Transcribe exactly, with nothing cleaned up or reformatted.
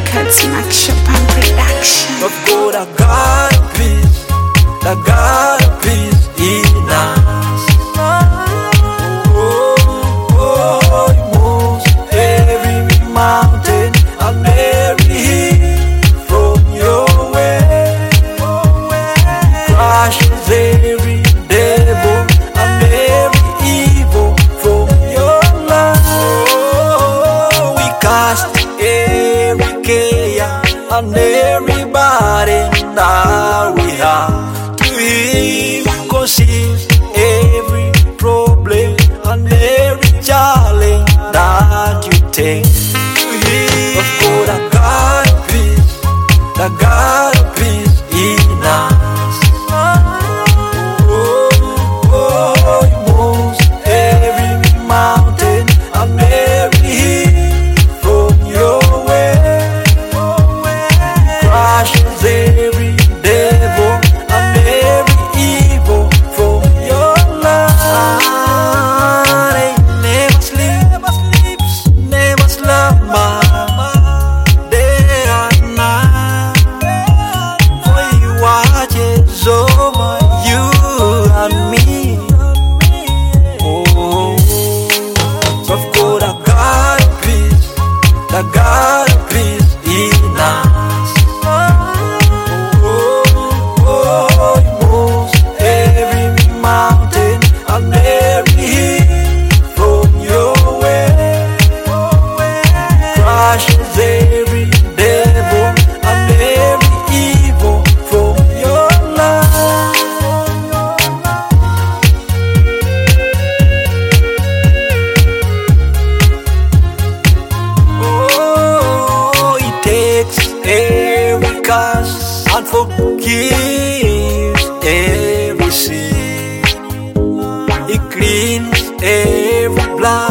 Records, Maxshop and Production. Of God, I got a peace, I got a peace in us. Oh, oh, it moves every mountain and every hill from your way. Crashes every devil and every evil from your life. Oh, we cast every care and everybody now we have to Him, 'cause He's every problem and every challenge that you take to Him. Of God, I got a peace, I got a peace in us. Oh, oh, it moves every mountain and every hill from your way. Crashes every devil and every evil from your life. It never sleeps, never slumber, day and night. For He watches over you and me. Oh, of God, I got a peace, I got a peace in us. And every hill from your way. Crashes every devil and every evil from your life. Oh, He takes every curse and forgives every sin. He cleans every blood